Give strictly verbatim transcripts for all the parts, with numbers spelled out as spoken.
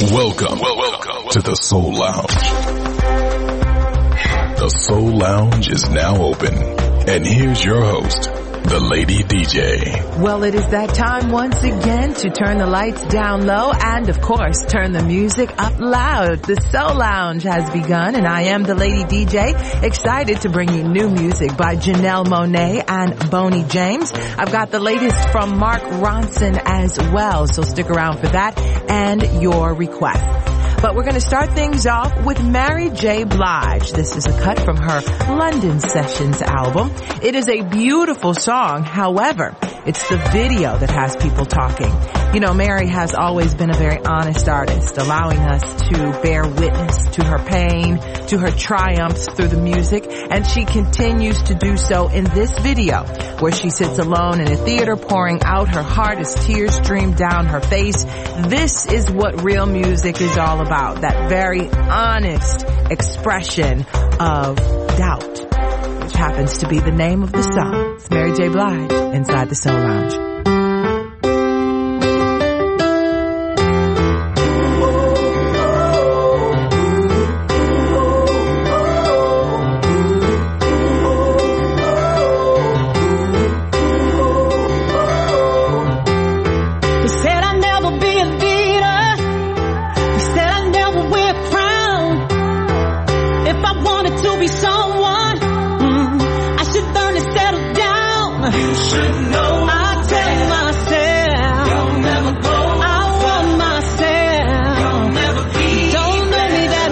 Welcome, welcome to the Soul Lounge. The Soul Lounge is now open. And here's your host, the Lady D J. Well, it is that time once again to turn the lights down low and, of course, turn the music up loud. The Soul Lounge has begun, and I am the Lady D J, excited to bring you new music by Janelle Monáe and Boney James. I've got the latest from Mark Ronson as well, so stick around for that and your requests. But we're going to start things off with Mary J. Blige. This is a cut from her London Sessions album. It is a beautiful song. However, it's the video that has people talking. You know, Mary has always been a very honest artist, allowing us to bear witness to her pain, to her triumphs through the music, and she continues to do so in this video, where she sits alone in a theater pouring out her heart as tears stream down her face. This is what real music is all about, that very honest expression of doubt, which happens to be the name of the song. It's Mary J. Blige inside the Soul Lounge. You should know. I tell myself, you'll never go. I want myself, you'll never be. Don't know me that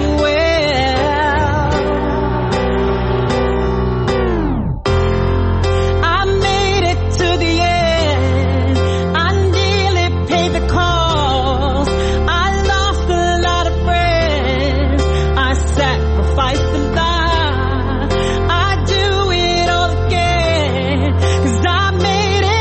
well. I made it to the end. I nearly paid the cost. I lost a lot of friends. I sacrificed a lot. I do it all again. 'Cause I made it.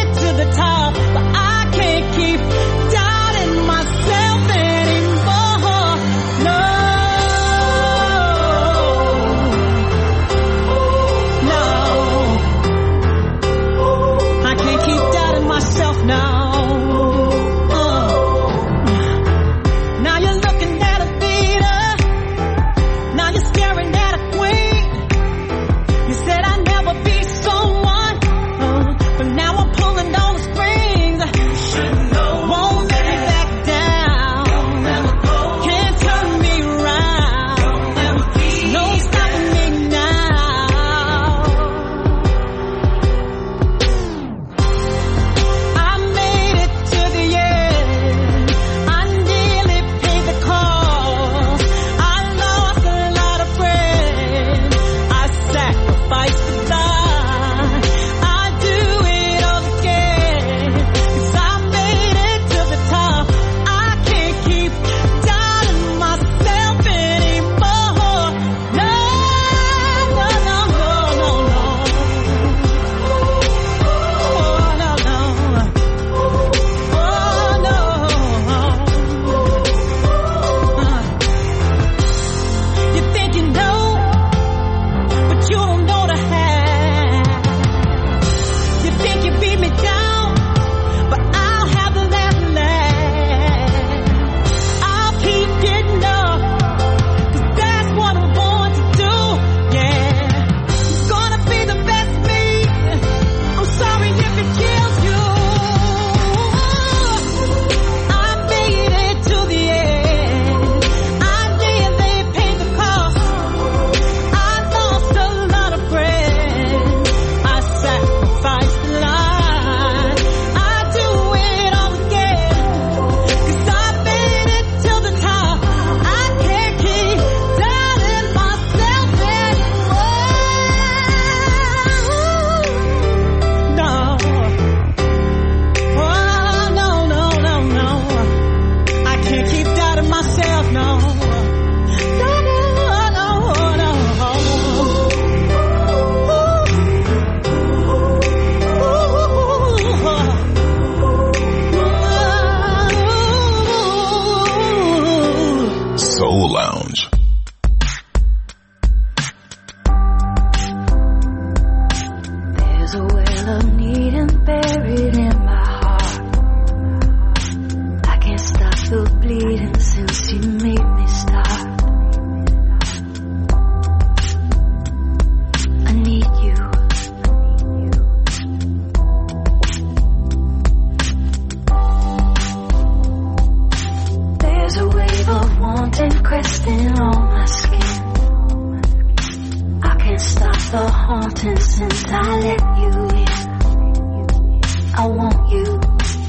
mountain since I let you in. I want you.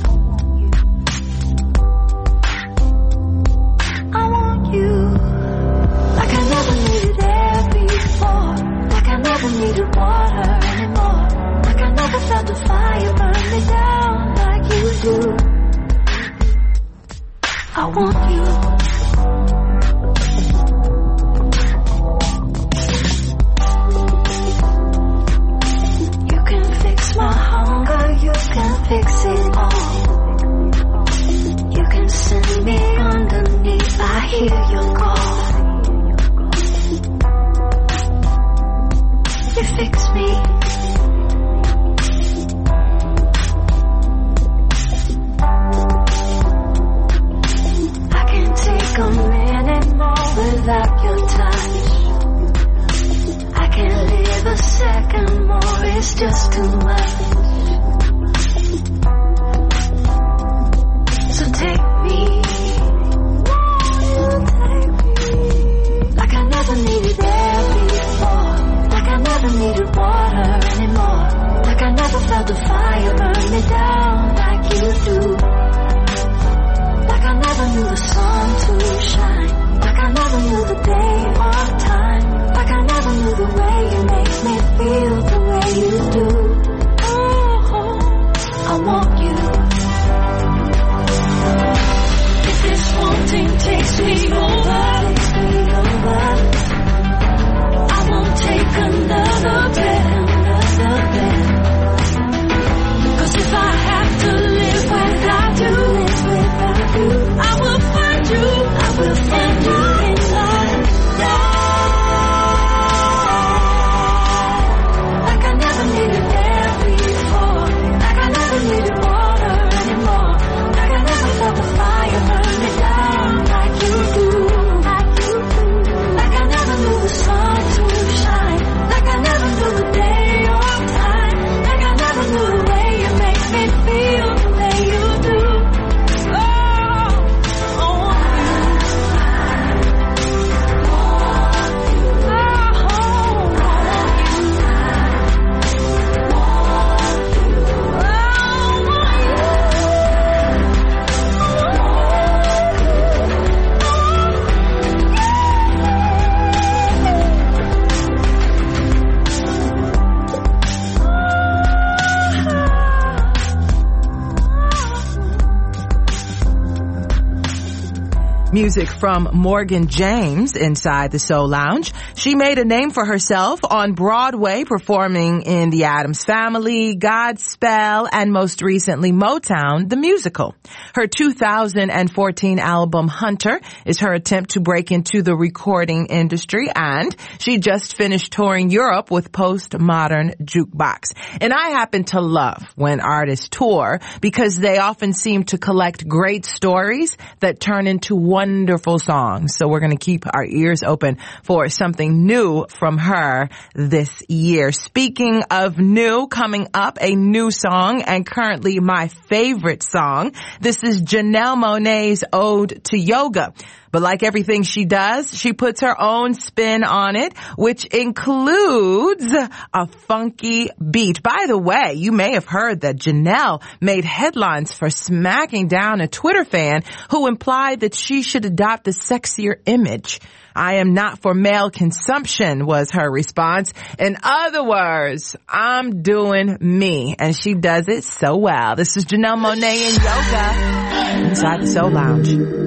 I want you. Like I never needed air before. Like I never needed water anymore. Like I never felt the fire burn me down like you do. I want you. My hunger, you can fix it all. You can send me underneath, I hear your call. You fix me. I can't take a minute more without your touch. I can't live a second more, it's just too much. So take me, take me. Like I never needed air before. Like I never needed water anymore. Like I never felt the fire burn me down like you do. Like I never knew the sun to shine. Like I never knew the day or time. Like I never knew the way you make me feel the way you do. Oh, I want you. If this wanting takes me over, takes me over, I won't take another breath, another breath. Cause if I have to live without you, live without you, I will find you, I will find you in life. Music from Morgan James inside the Soul Lounge. She made a name for herself on Broadway, performing in The Addams Family, Godspell, and most recently Motown, the musical. Her two thousand fourteen album Hunter is her attempt to break into the recording industry, and she just finished touring Europe with Postmodern Jukebox. And I happen to love when artists tour because they often seem to collect great stories that turn into wonderful songs. So we're going to keep our ears open for something new from her this year. Speaking of new, coming up, a new song, and currently my favorite song. This is Janelle Monáe's Ode to Yoga. But like everything she does, she puts her own spin on it, which includes a funky beat. By the way, you may have heard that Janelle made headlines for smacking down a Twitter fan who implied that she should adopt a sexier image. I am not for male consumption, was her response. In other words, I'm doing me, and she does it so well. This is Janelle Monáe in Yoga inside the Soul Lounge.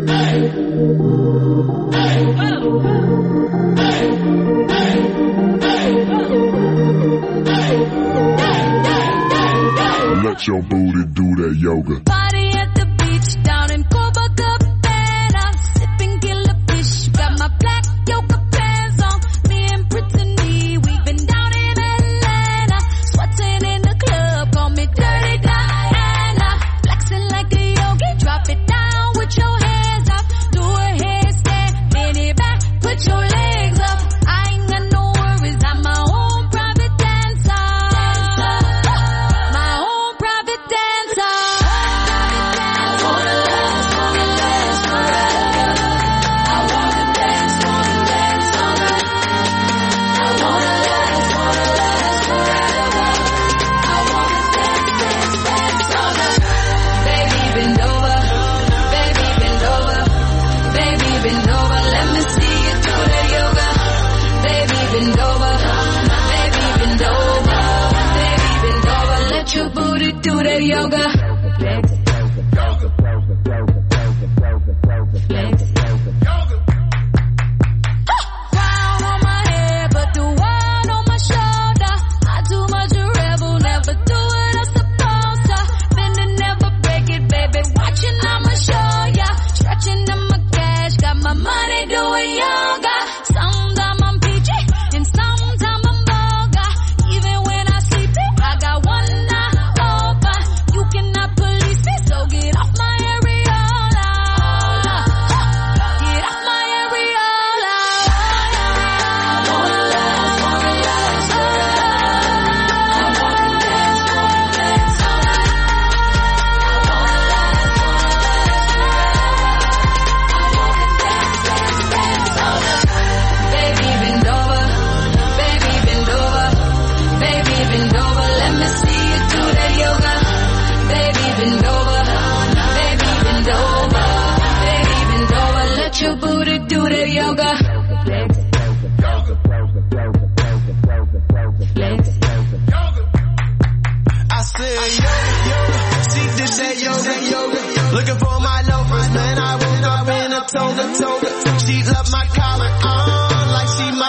Let your booty do that yoga. Party at the beach down in Copacabana, sipping killer fish. Got my black yoga pants on. Me and Brittany, we've been down in Atlanta, sweating in the club. Call me Dirty Diana, flexing like a yogi. Drop it down with your hands up. Do a headstand, bend it back, put your legs up. I ain't got no worries, I'm my own private dancer. My own private dancer.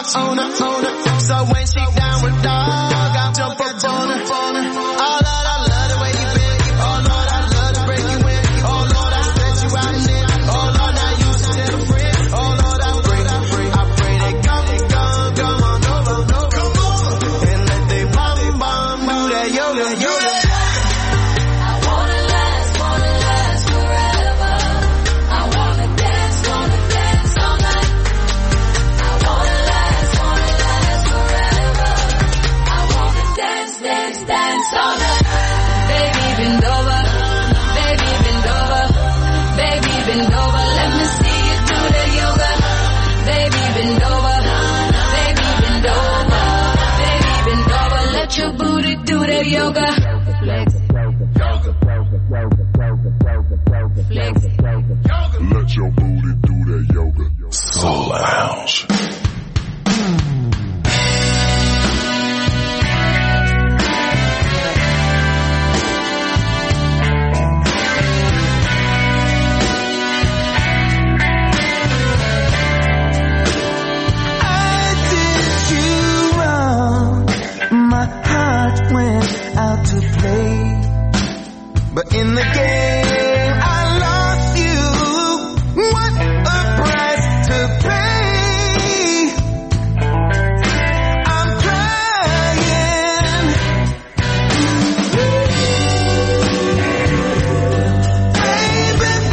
on her, on her. So when she down with dog, I jump up on her, on her. Oh Lord, I love the way you been. Oh Lord, I love to break you in. Oh Lord, I stretch you out and in. Oh Lord, now you should tell a friend. Oh Lord, I pray, I pray, I pray they come, come, come on over, come on, and let they bum, bum, do that yoga, yoga. Your booty do that yoga. Flex. Flex. Let your booty do that yoga. Soul Lounge. Went out to play, but in the game I lost you. What a price to pay. I'm crying. Baby,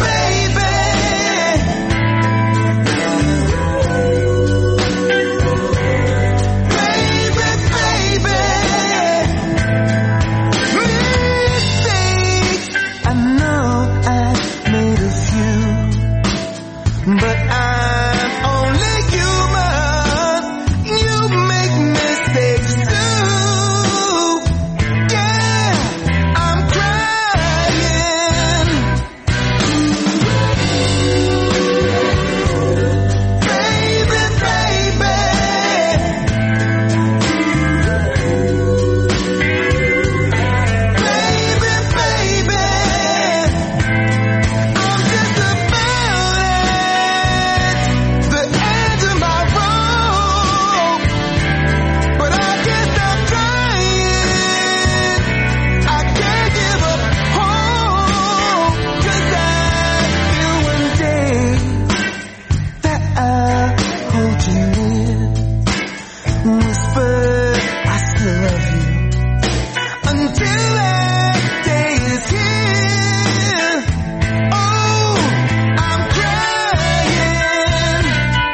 baby. Baby, baby. But I'm only human. You make mistakes too. Yeah, I'm crying. Baby, baby. Baby, baby. I'm just about the end of my road, but I can't stop trying. I can't give up hope, 'cause I feel one day that I'll hold you near, whisper I still love you, until that day is here. Oh, I'm crying.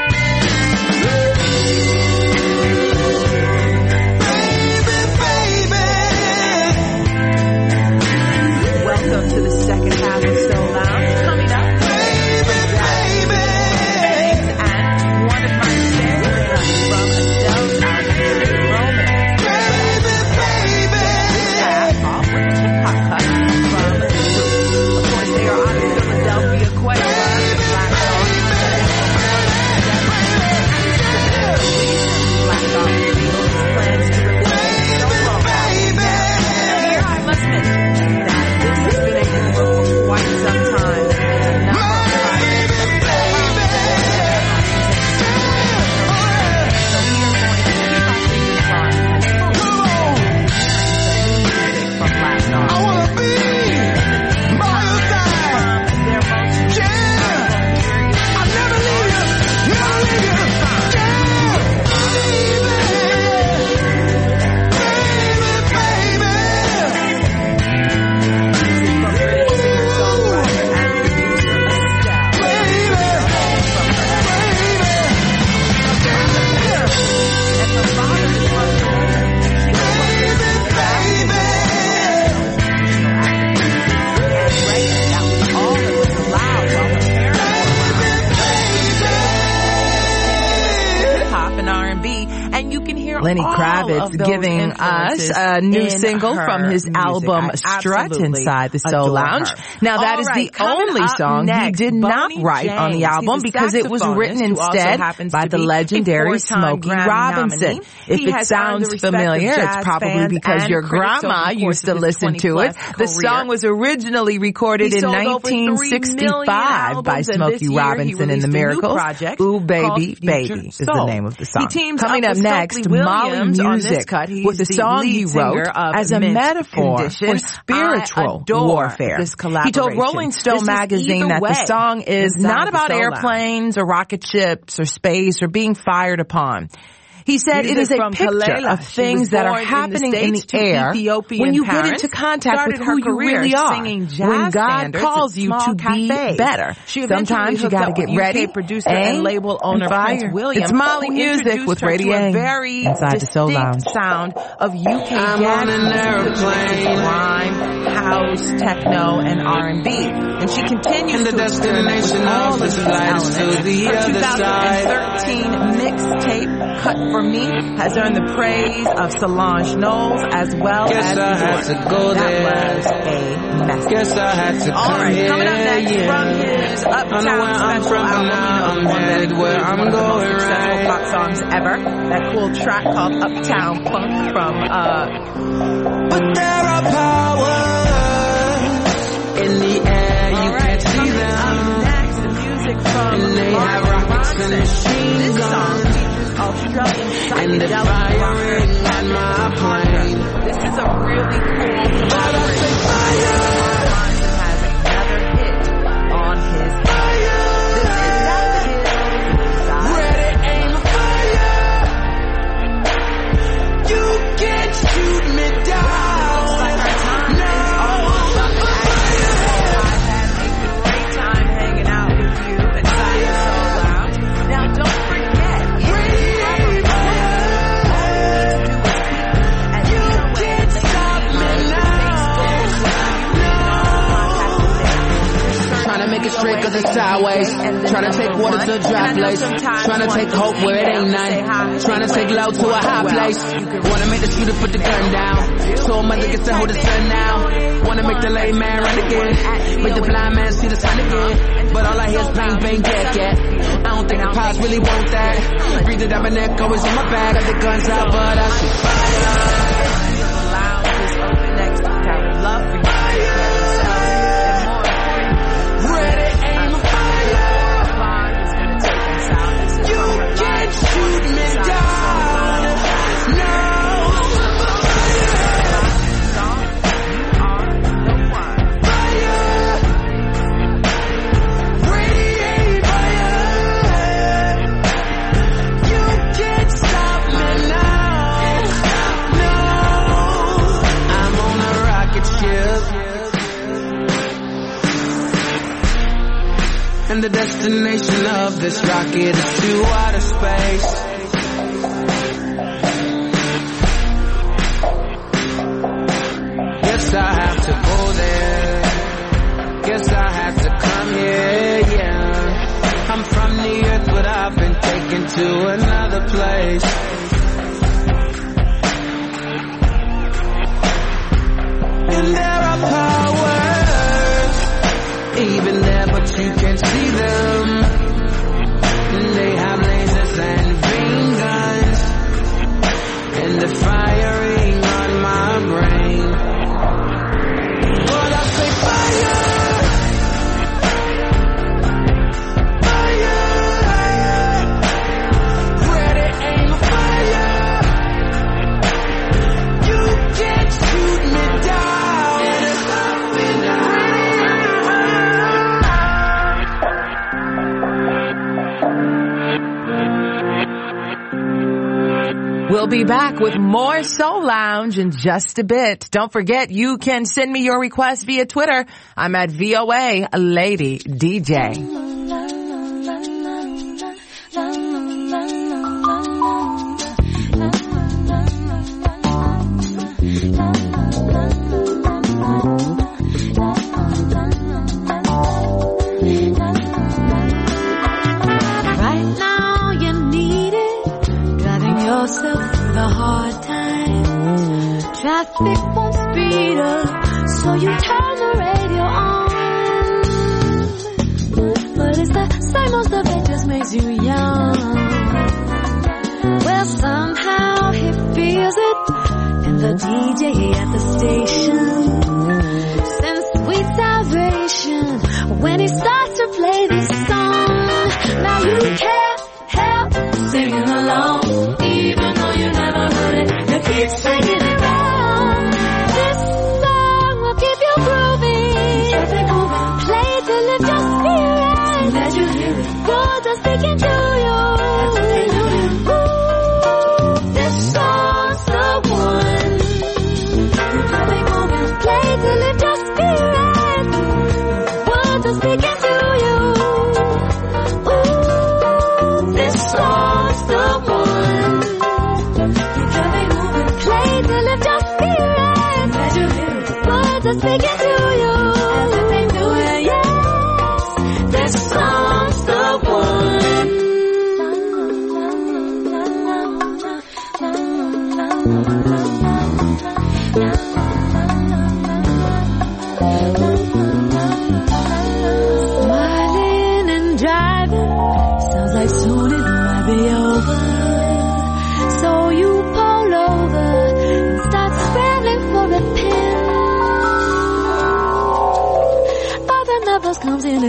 Welcome to the second half of Soul Lounge. Coming up, and one of my favorites from Adele's album, Romance. Yeah, off with the hip hop cut from the group. Of course, they are out of Philadelphia, Quavo, Black Dog, Black Dog reveals his plans to release a solo album. Here I must mention that this has been a new book for quite some time. There's a number of projects. So we are going to keep our fingers crossed and focus on some new music from Black Dog. I wanna be by your side. From their most recent album, I'll never leave you, never leave you. Yeah, baby, baby, music from British singer-songwriter and producer Estelle. From her and her father is from Georgia. She was one of the and reggae. That was all that was allowed while her parents were around. Hip hop and R and B, and you can hear hear Lenny all Kravitz of those giving us a new single from his music. album I Strut absolutely inside the Soul Lounge. her. Now that All is right, the only song next, he did not Bonnie write James. on the album He's a because it was written instead by the legendary Smokey Robinson. If it sounds familiar, it's probably because your grandma used to listen to it. The song was originally recorded in nineteen sixty-five by Smokey Robinson and the Miracles. Ooh Baby Baby is the name of the song. Coming up next, Molly Music with the song he wrote as a metaphor for spiritual warfare. He told Rolling Stone magazine that the song is not about airplanes or rocket ships or space or being fired upon. He said it is a picture of things that are happening in the air when you get into contact with who you really are. When God calls you to be better. Sometimes you got to get ready. Producer and label owner Prince William. It's Molly Music with Radio a very inside the Soul Lounge. Sound of U K jazz, rhyme, house, techno, and R and B. And she continues to experiment with all of these elements. Her twenty thirteen mixtape, Cut For Me, has earned the praise of Solange Knowles as well Guess as I had to go that there. was a message. Guess I had to All come right, here, coming up next yeah. from his I know Uptown where I'm special from, but album, now you I'm know, one that headed where is I'm one of the most going successful right. pop songs ever. That cool track called Uptown Funk from uh But there are powers in the air, you can't see them. next, the music from And they have Mark rockets and Ronson. machine This song guns. features Australian And the psychedelic firing rocker on my plane. This is a really cool collaboration. Ronson has another hit on his fire. This is not the hit. Ready, aim, fire. You can't shoot me down. No. I've had a great time hanging out with you inside the Soul Lounge. Now don't forget, if you have a You can't stop me now. Trying to make it straight cause it's sideways. Trying to take water to a dry place. Trying to take hope where it ain't none. Trying to take love to a high place. Wanna make the shooter put the gun down. So a mother gets to hold the sun now. Wanna make the lame man run again. Make the blind man see the sun again. But all I hear is bang, bang, get, get. I don't think the pops really want that. Breathe it up and echo is on my back. Got the guns out, but I see fire. lounge is open next week. I would love for you to take care of yourself. And more importantly, Ready, aim, fire. Vaughn is going to take us out. This is You from her can't live shoot me down. No. song. You are the one. Fire. Radiate fire. You can't stop me now. No. I'm on a rocket ship. And the destination of this rocket is to outer space. Guess I have to go there. Guess I have to come here, yeah. I'm from the earth, but I've been taken to another place. And there are powers even there, but you can't see them. And they have lasers and beam guns, and they're firing on my brain. But I say fire, fire, ready, aim, fire. You can't shoot me down. We'll be back with more Soul Lounge in just a bit. Don't forget, you can send me your request via Twitter. I'm at V O A Lady D J. Right now you need it, driving yourself a hard time. Traffic won't speed up, so you turn the radio on. But it's the same old stuff that just makes you young. Well, somehow he feels it, and the D J at the station sends sweet salvation when he starts to play this song. Now you can't help singing along, even though you never heard it. You keep singing it wrong. This song will keep you grooving. Play to lift your spirit. Let you hear it. Words are speaking to you. Ooh, this song's the one. Play to lift your spirit. Words are speaking to you. Ooh, this song's the one. You got me moving. Play to lift your spirit. Let you hear it. Words are speaking to you. As if they do it. Yes, this song's the one. Smiling and driving, sounds like soon it might be over. So you pull over and start scrambling for a pen. Other numbers comes in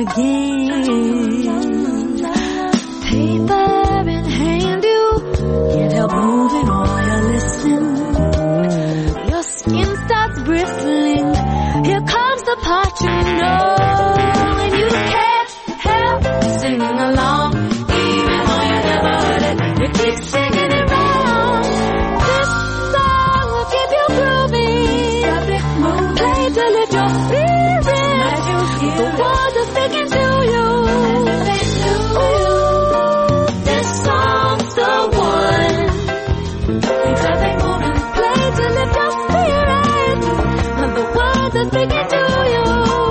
again. Paper in hand, you can't help moving while you're listening. Your skin starts bristling. Here comes the part you know, and you can't help singing along, even though you never heard it. You keep singing it wrong. This song will keep you grooving. Play to lift your spirit. The words are speaking to you. Ooh, this song's the one. Play to lift your spirit. The words are speaking to you.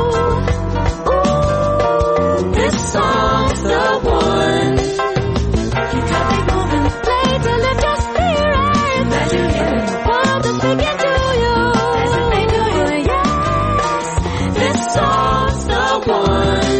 Ooh, this song's the one. You got me moving. Play to lift your spirit. Let you hear it. Words are speaking to you. As if they do you. Yes, this song's the one.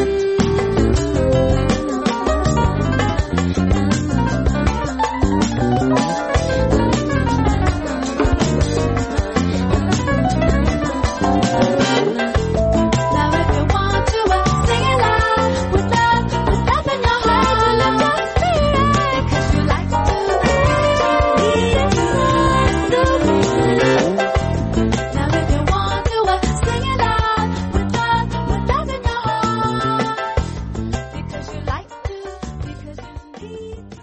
Now if you want to uh, sing it loud with love, with love in your heart, to lift your spirit, 'cause you like to, now if you want to uh, sing it loud with love, with love in your heart, because you like to, because you need to.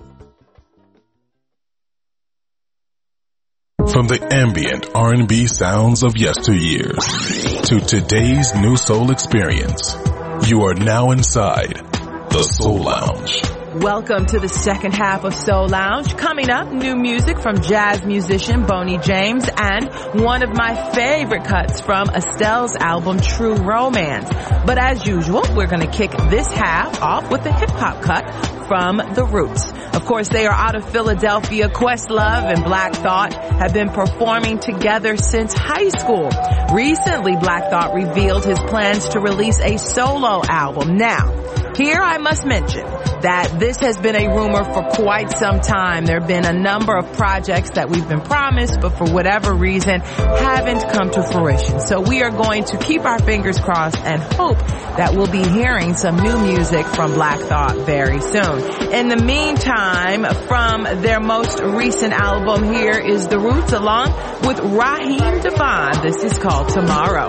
From the ambient R and B sounds of yesteryears to today's new soul experience, you are now inside the Soul Lounge. Welcome to the second half of Soul Lounge. Coming up, new music from jazz musician Boney James and one of my favorite cuts from Estelle's album True Romance. But as usual, we're going to kick this half off with a hip-hop cut from The Roots. Of course, they are out of Philadelphia. Questlove and Black Thought have been performing together since high school. Recently, Black Thought revealed his plans to release a solo album. Now, here I must mention that this has been a rumor for quite some time. There have been a number of projects that we've been promised, but for whatever reason haven't come to fruition. So we are going to keep our fingers crossed and hope that we'll be hearing some new music from Black Thought very soon. In the meantime, from their most recent album, here is The Roots along with Raheem Devon. This is called Tomorrow.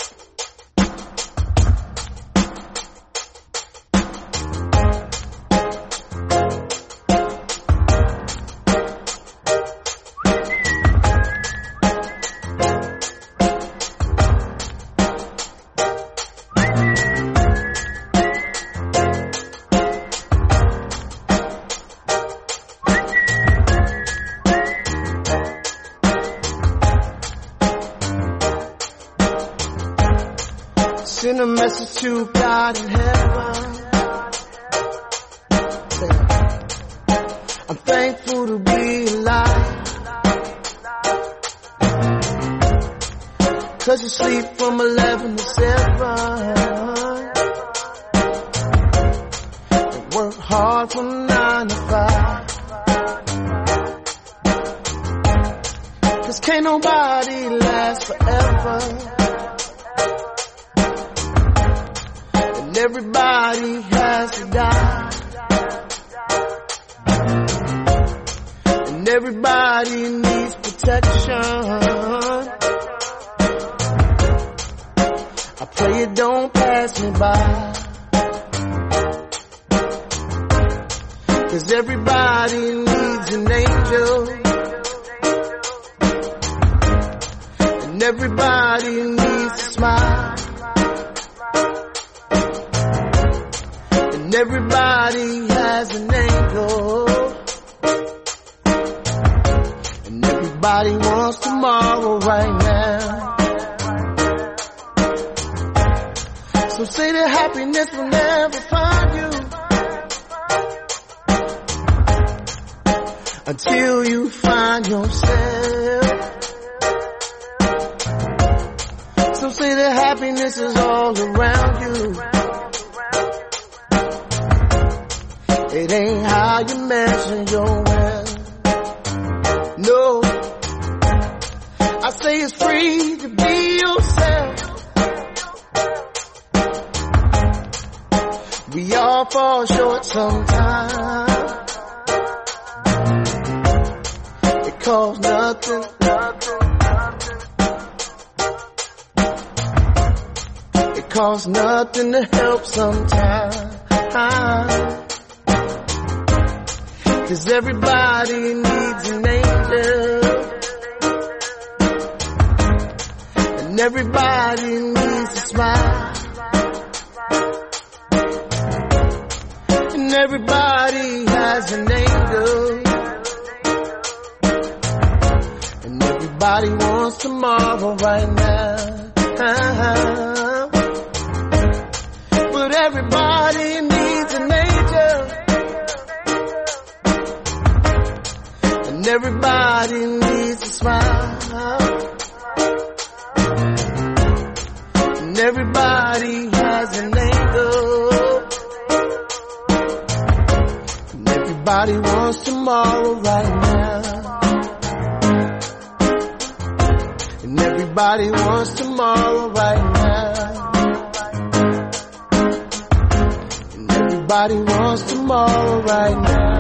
Send a message to God in heaven. I'm thankful to be alive. Cause you sleep from eleven to seven. And work hard from nine to five. Cause can't nobody last forever. And everybody has to die. And everybody needs protection. I pray it don't pass me by. Cause everybody needs an angel. And everybody needs a smile. And everybody has an angle. And everybody wants tomorrow right now. So say that happiness will never find you until you find yourself. So say that happiness is all around you. It ain't how you measure your wealth. No, I say it's free to be yourself. We all fall short sometimes. It costs nothing, nothing, nothing. It costs nothing to help sometimes. Cause everybody needs an angel. And everybody needs a smile. And everybody has an angle. And everybody wants tomorrow right now. But everybody needs an angel. And everybody needs a smile. And everybody has an angle. And everybody wants tomorrow right now. And everybody wants tomorrow right now. And everybody wants tomorrow right now.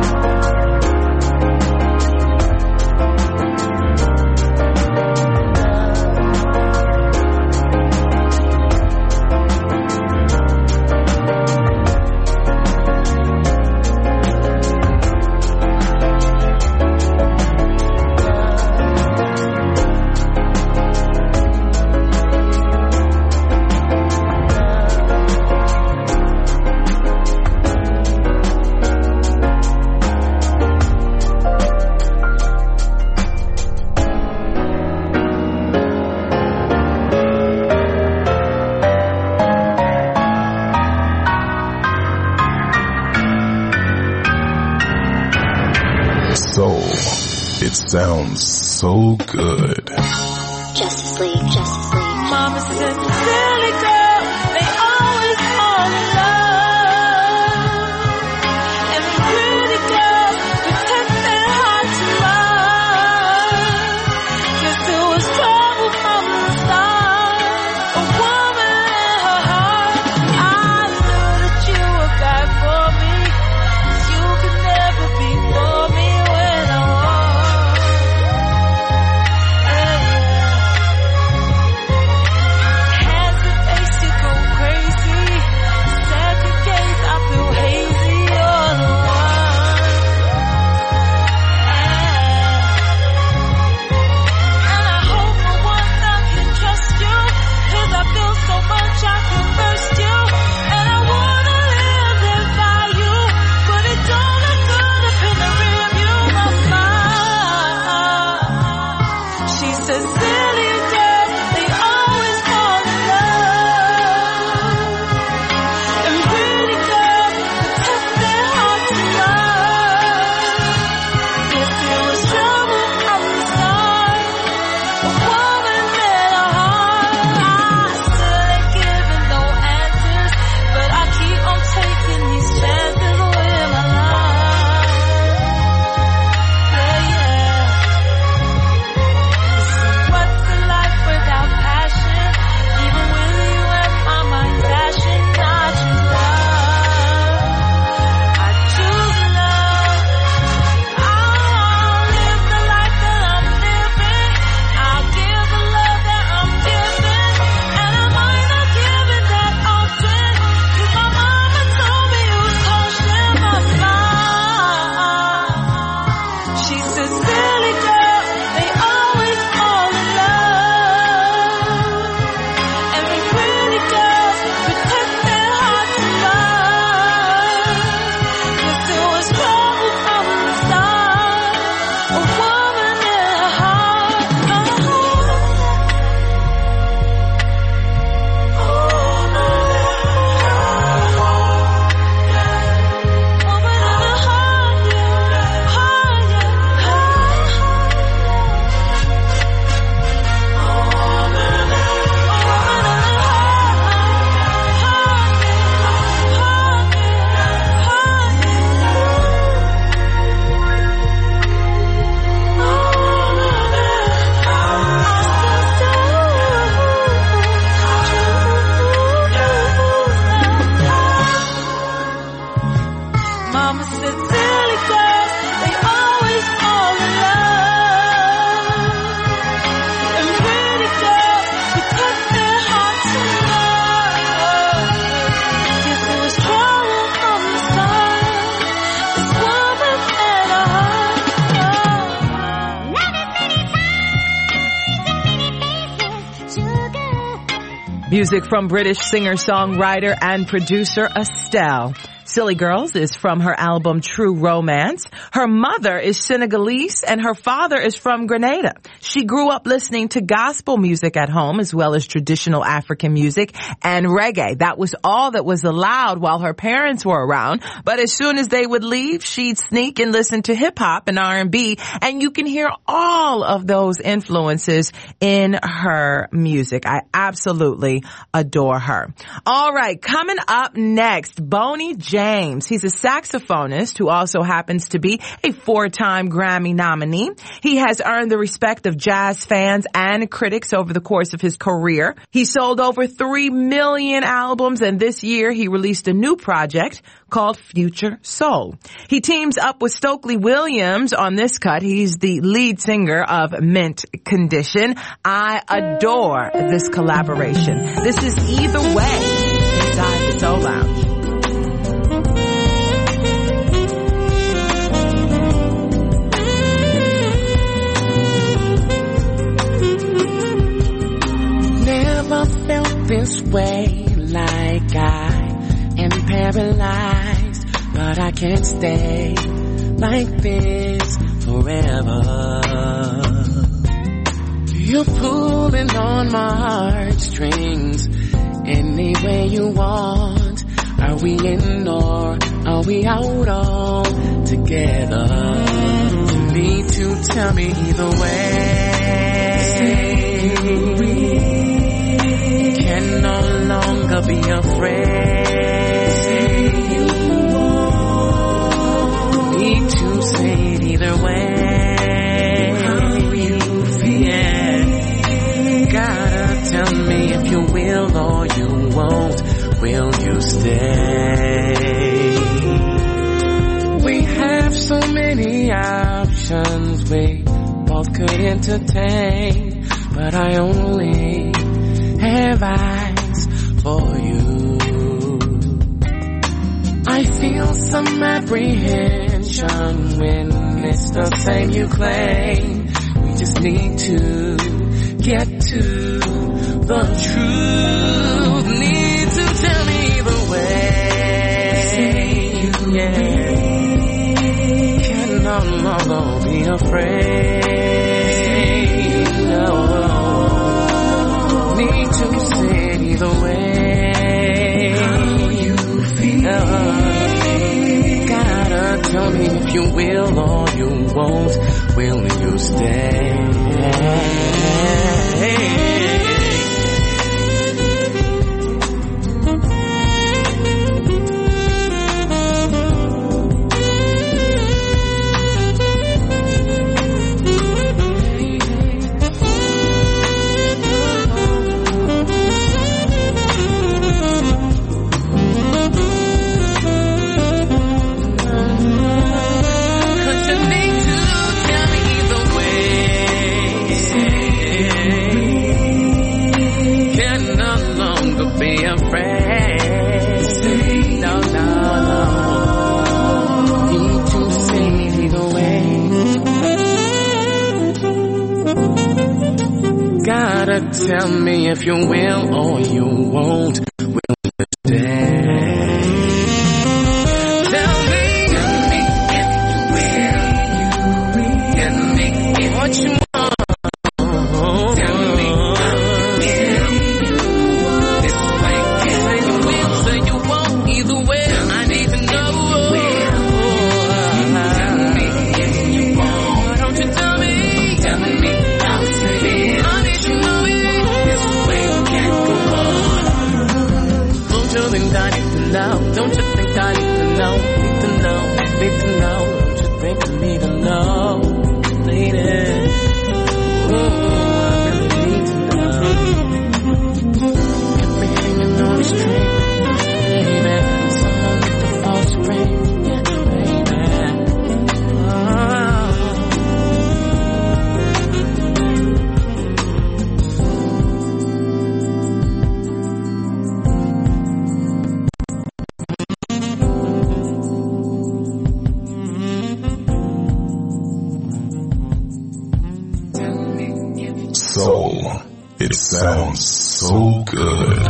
Sounds so good. Justice League, Justice League. Mama said, silly girl, they always fall in love. And pretty girls protect their hearts and minds. Guess it was trouble from the start. A woman and her heart. I knew that you were God for me. You could never be for me when I was. Hands Music from British singer-songwriter and producer Estelle. Silly Girls is from her album True Romance. Her mother is Senegalese and her father is from Grenada. She grew up listening to gospel music at home as well as traditional African music and reggae. That was all that was allowed while her parents were around. But as soon as they would leave, she'd sneak and listen to hip hop and R and B, and you can hear all of those influences in her music. I absolutely adore her. All right, coming up next, Boney James. James. He's a saxophonist who also happens to be a four-time Grammy nominee. He has earned the respect of jazz fans and critics over the course of his career. He sold over three million albums, and this year he released a new project called Future Soul. He teams up with Stokely Williams on this cut. He's the lead singer of Mint Condition. I adore this collaboration. This is Either Way inside the Soul Lounge. Never felt this way, like I am paralyzed, but I can't stay like this forever. You're pulling on my heartstrings any way you want. Are we in or are we out all together? You need to tell me either way. Can no longer be afraid. Need to say it either way. How you feel? Yeah. Gotta tell me if you will or you won't. Will you stay? We have so many options we both could entertain, but I only have eyes for you. I feel some apprehension when it's the same you claim. We just need to get to the truth. Need to tell me the way. Yeah. Can no longer be afraid. No. Need to say it either way. How you feel? Uh, gotta tell me if you will or you won't. Will you stay? Tell me if you will or you won't. Will you stay? Tell me, tell me if you will. Tell me what you want. Tell me how you feel. This way, say you will, say you won't. Either way, I need to know. Tell me if you want. Why don't you tell me? Tell me how you feel. I need to know it. Don't you think I need to know? Don't you think I need to know? Need to know, need to know. Don't you think I need to know, lady? Ooh, I really need to know. Kept me hanging on the string, baby. Someone with the false ring, yeah, baby. Soul. It sounds so good.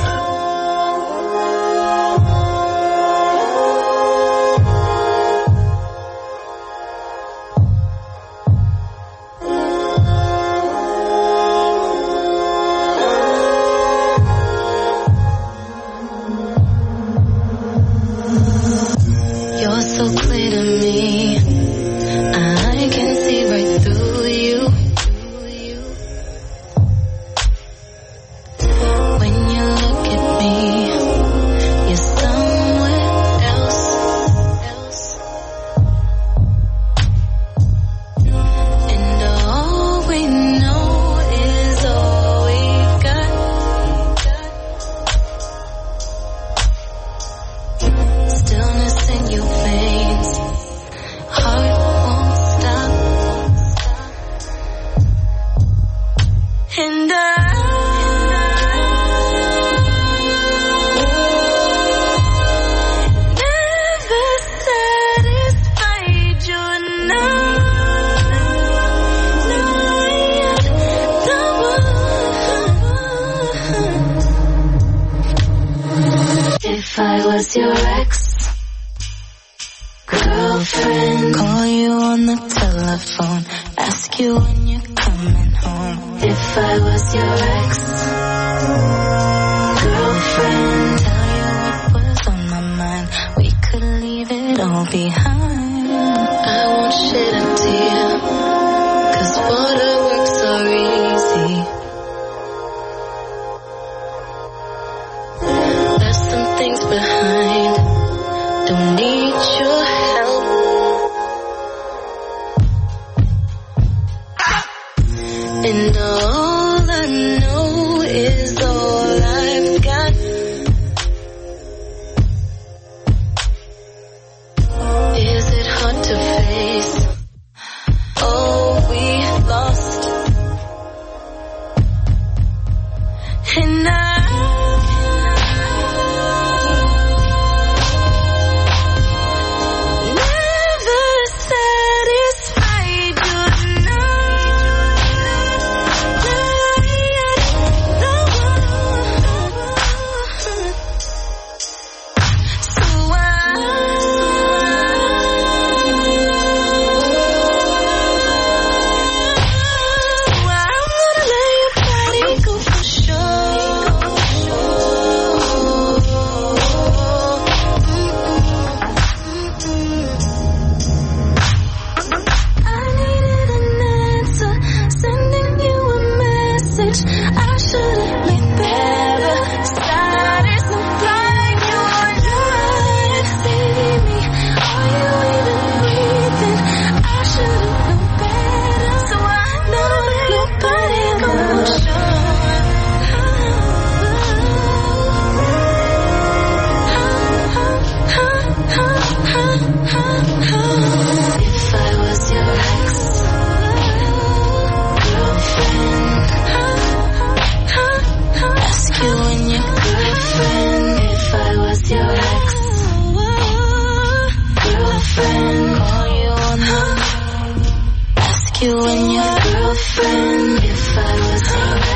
You're so clear to me. I can see right through you. When you look at me, you're somewhere else. And all we know is all we've got. Stillness in your veins, heart won't stop. And I never satisfied you, no, not the one. If I was your ex girlfriend, call you on the telephone, ask you when you're coming home. If I was your ex girlfriend, tell you what was on my mind, we could leave it all behind. I won't shed a tear, cause waterworks are easy. There's some things behind, don't need your help. And all I know is all I've got. Is it hard to face all we lost? And I never satisfied you, no, so I'm gonna let your body go for sure. I needed an answer, sending you a message. I should've been better, satisfied you on your see me. Are you even breathing? I should've known better, so I never let nobody go for sure. If I was your ex girlfriend, ask you when you're girlfriend. If I was your ex girlfriend, call you on the, ask you when you're girlfriend. If I was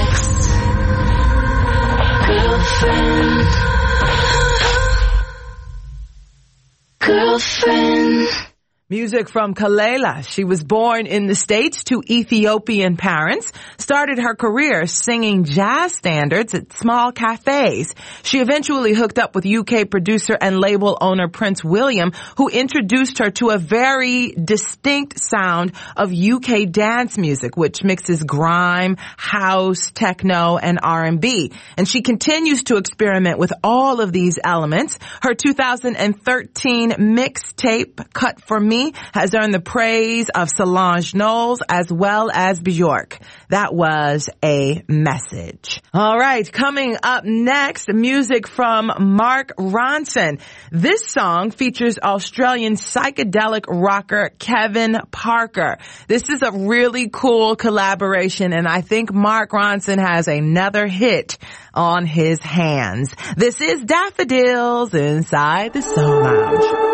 your ex girlfriend, girlfriend. Music from Kelela. She was born in the States to Ethiopian parents, started her career singing jazz standards at small cafes. She eventually hooked up with U K producer and label owner Prince William, who introduced her to a very distinct sound of U K dance music, which mixes grime, house, techno, and R and B. And she continues to experiment with all of these elements. Her two thousand thirteen mixtape, Cut For Me, has earned the praise of Solange Knowles as well as Bjork. That was a message. All right, coming up next, music from Mark Ronson. This song features Australian psychedelic rocker Kevin Parker. This is a really cool collaboration, and I think Mark Ronson has another hit on his hands. This is Daffodils inside the Soul Lounge.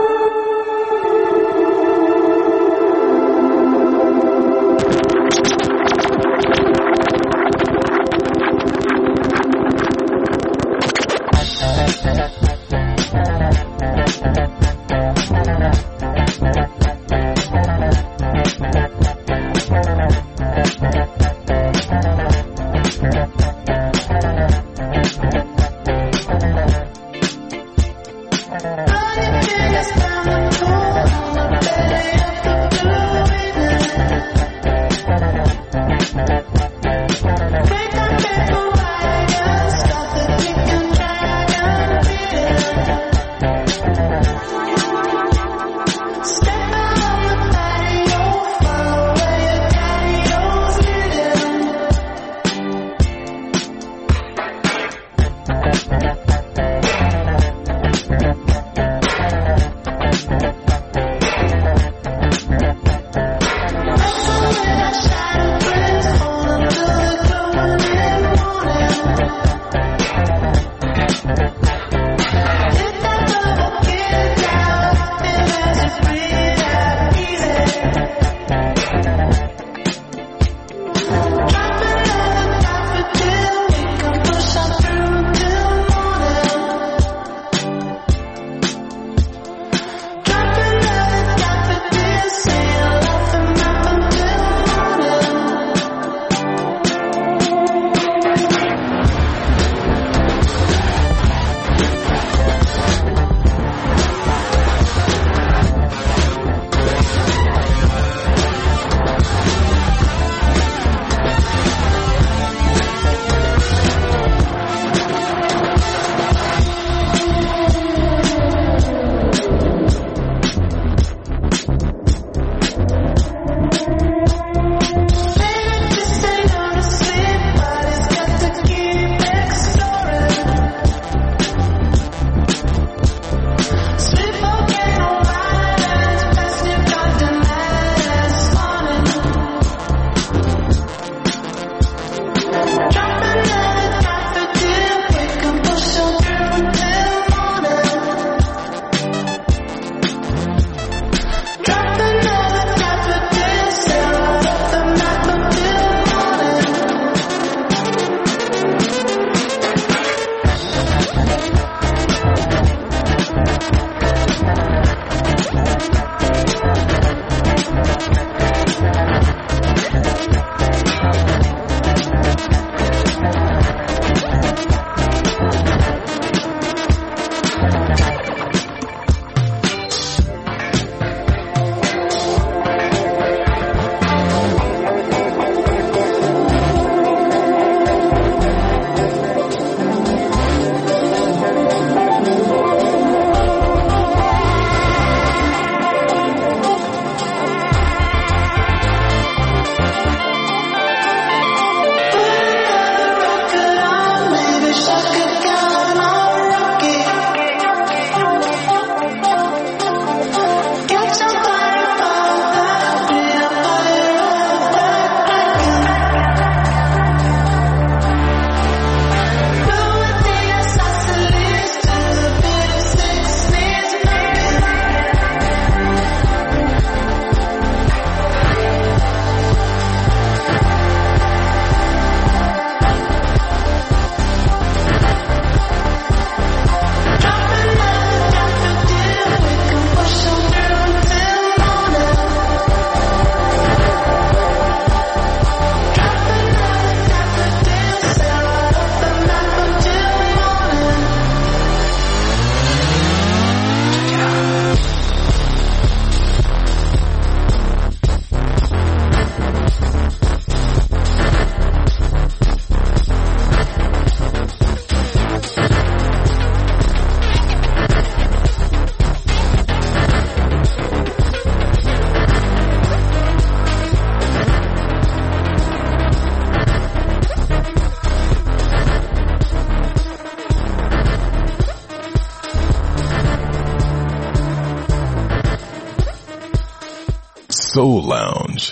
Soul Lounge.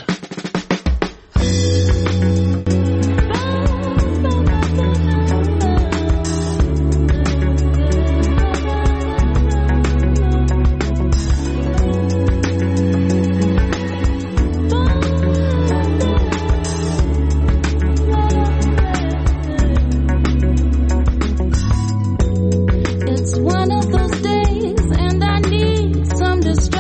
It's one of those days and I need some distraction.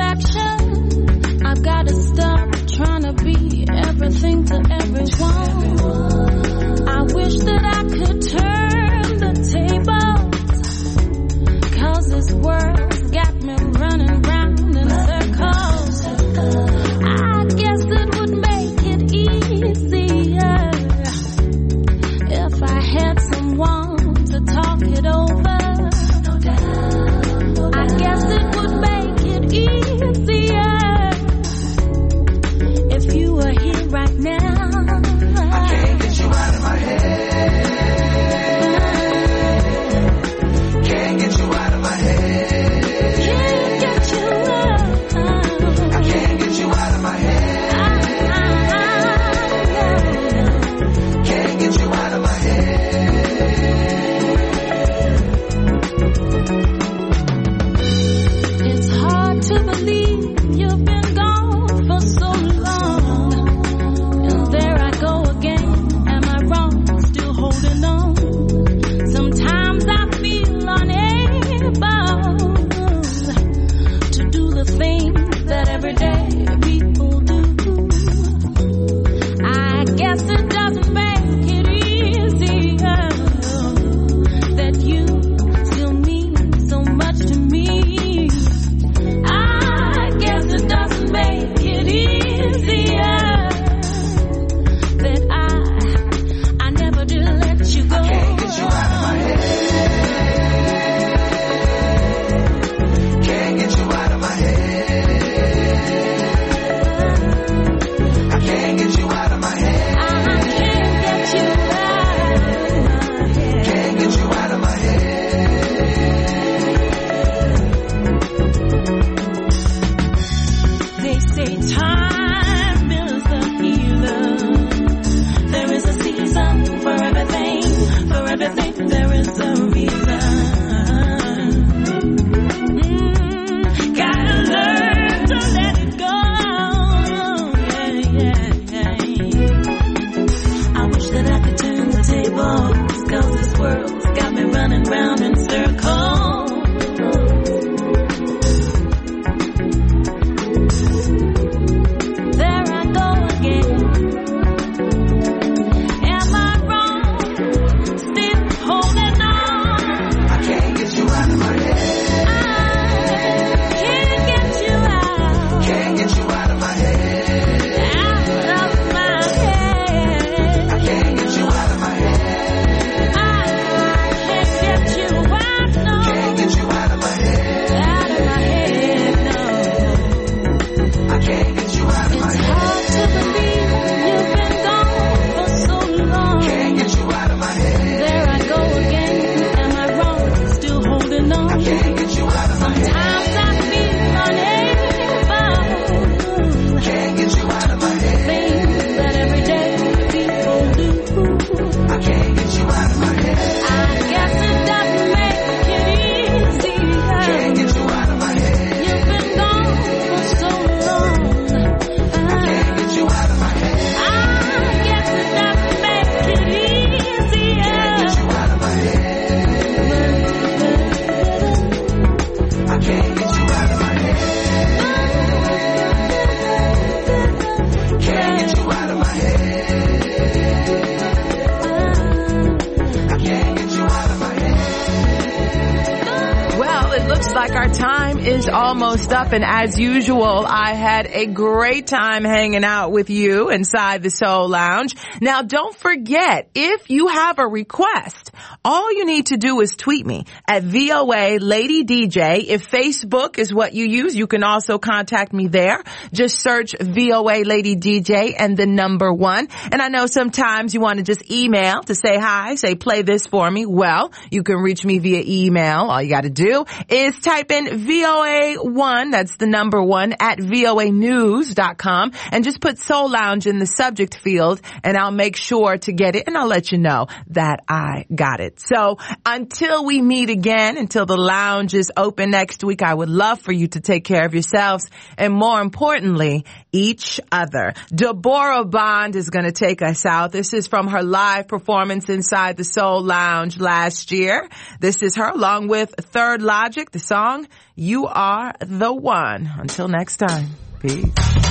almost up, and as usual, I had a great time hanging out with you inside the Soul Lounge. Now, don't forget, if you have a request, all you need to do is tweet me at V O A Lady D J. If Facebook is what you use, you can also contact me there. Just search V O A Lady D J and the number one. And I know sometimes you want to just email to say hi, say play this for me. Well, you can reach me via email. All you got to do is type in V O A one, that's the number one, at V O A news dot com, and just put Soul Lounge in the subject field, and I'll make sure to get it, and I'll let you know that I got it. So until we meet again, until the lounge is open next week, I would love for you to take care of yourselves and, more importantly, each other. Deborah Bond is going to take us out. This is from her live performance inside the Soul Lounge last year. This is her along with Third Logic, the song You Are the One. Until next time, peace.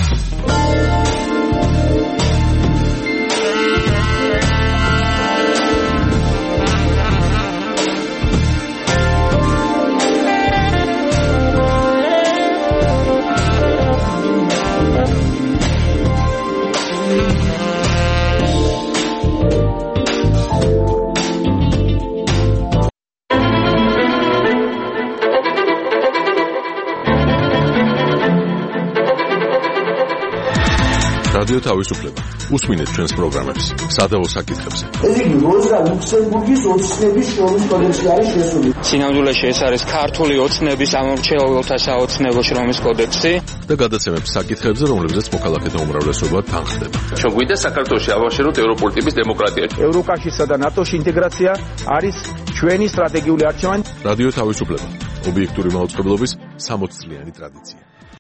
რადიო თავისუფლება. უსმინეთ ჩვენს პროგრამებს სადავო საკითხებზე. ეს იგი როზა ლუქსემბურგის ოცნების შრომის კოდექსში არის შესული. სინამდვილეში ეს არის ქართული ოცნების ამორჩეულთა საოცნებო შრომის კოდექსი და გადაცემებს საკითხებზე, რომლებზეც მოქალაქეთა უმრავლესობა თანხდება. ჩვენ გვინდა საქართველოში ავაშენოთ ევროპული ტიპის დემოკრატია. ევროკავშირსა და ნატოში ინტეგრაცია არის ჩვენი სტრატეგიული არჩევანი. რადიო თავისუფლება. ობიექტური მაუწყებლობის სამოცწლიანი ტრადიცია.